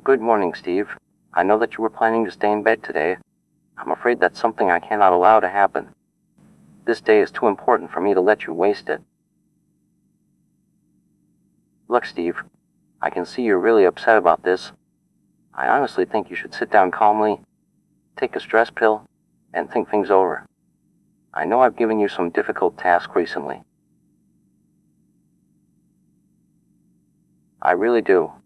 Good morning, Steve. I know that you were planning to stay in bed today. I'm afraid that's something I cannot allow to happen. This day is too important for me to let you waste it. Look, Steve, I can see you're really upset about this. I honestly think you should sit down calmly, take a stress pill, and think things over. I know I've given you some difficult tasks recently. I really do.